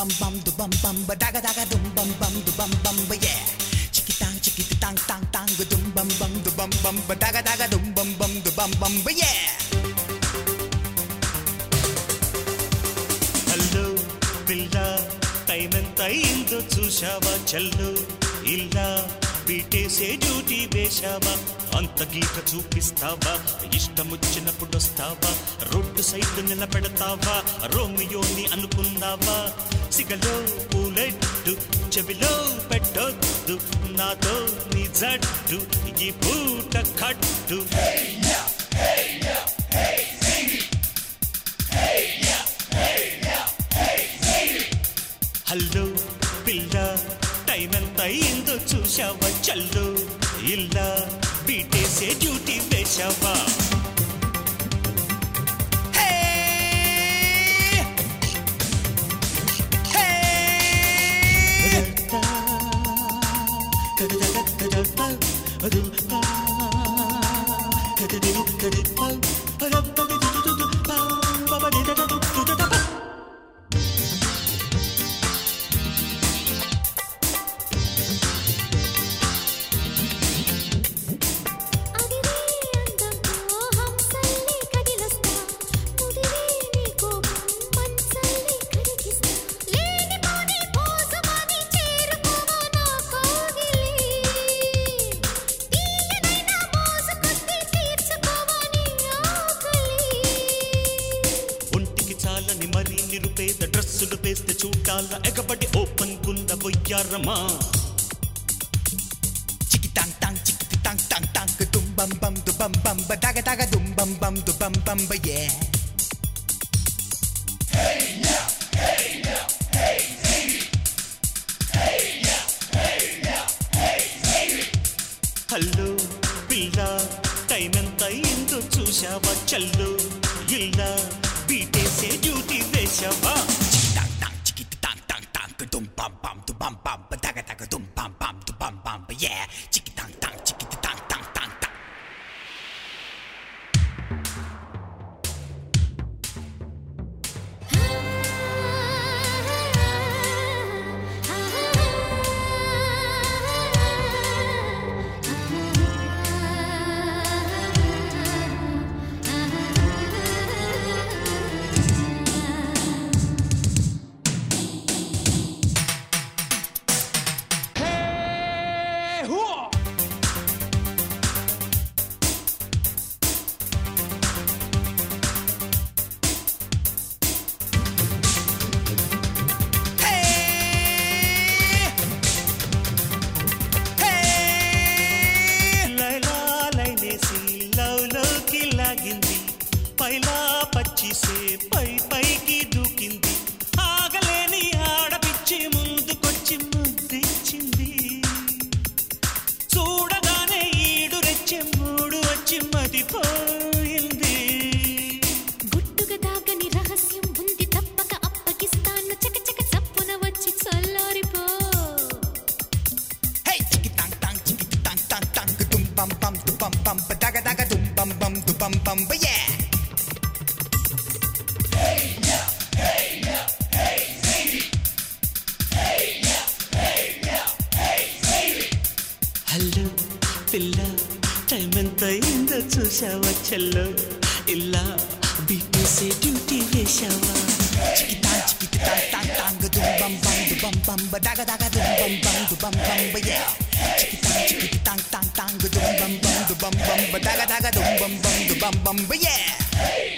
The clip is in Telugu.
bum bum du bum bum ba daga daga dum bum bum du bum bum ba yeah. Chiki tang tang tang ga dum bum bum du bum bum ba daga daga dum bum bum du bum bum ba yeah. Hello పిల్ల టైం ఎంత అయిందో చూశావా చల్లు ఇలా పీటేసే డ్యూటీ వేశావా అంత గీత చూపిస్తావా ఇష్టమొచ్చినప్పుడు వస్తావా రోడ్డు సైడ్ నిలబెడతావా రోమియోని అనుకున్నావా సిగలో పూలెట్టు చెవిలో పెట్టొద్దు నాతో నీ జట్టు ఈ పూట కట్టు హలో పిల్ల టైం ఎంత అయిందో చూశావా చల్లు ఇలా బీటేసే డ్యూటీ వేశావా మరీ నిరుపేద డ్రెస్సులు వేస్తే చూడాల ఎగబడి ఓపెన్ గుంద బొయ్యారమా చికి టాంగ్ టాంగ్ చికి టాంగ్ టాంగ్ టాంగ్ దుమ్ బం బం దు బం బం బ daga daga dum bum bum du bum bum ba yeah. Hey now, hey now, hey Ziggy. Hey now, hey now, hey Ziggy. Hello పిల్ల టైం ఎంత అయిందో చూశావా చల్లు ఇలా బీటేసే డ్యూటీ వేశావా చికి టాంగ్ టాంగ్ టాంగ్ దుమ్ బం bum du bum bum ba daga daga dum bum bum du bum bum ba yeah. Chiki tang tang chiki tang tang tang tang. పైలా పచ్చిసే పై పైకి దూకింది ఆగలేని ఆడపిచ్చి ముందుకొచ్చి ముద్దిచ్చింది చూడగానే ఈడు రెచ్చి మూడు వచ్చి మదిపోయింది గుట్టుగా దాగని రహస్యం ఉంది తప్పక అప్పగిస్తాను చకచక చప్పున వచ్చి చల్లారిపో Hey chiki tang tang chiki tang tang tang dum bum bum du bum bum ba daga daga dum bum bum du bum bum ba yeah. Hey now, hey now, hey Ziggy. Hey now, hey now, hey Ziggy. Hello పిల్ల టైం ఎంత అయిందో చూశావా చల్లో ఇలా బీటేసే డ్యూటీ వేశావా Chiki tang tang dum bum bum du bum bum ba daga daga dum bum bum du bum bum ba yeah. Chiki tang tang dum bum bum du bum bum ba daga daga dum bum bum du bum bum ba yeah.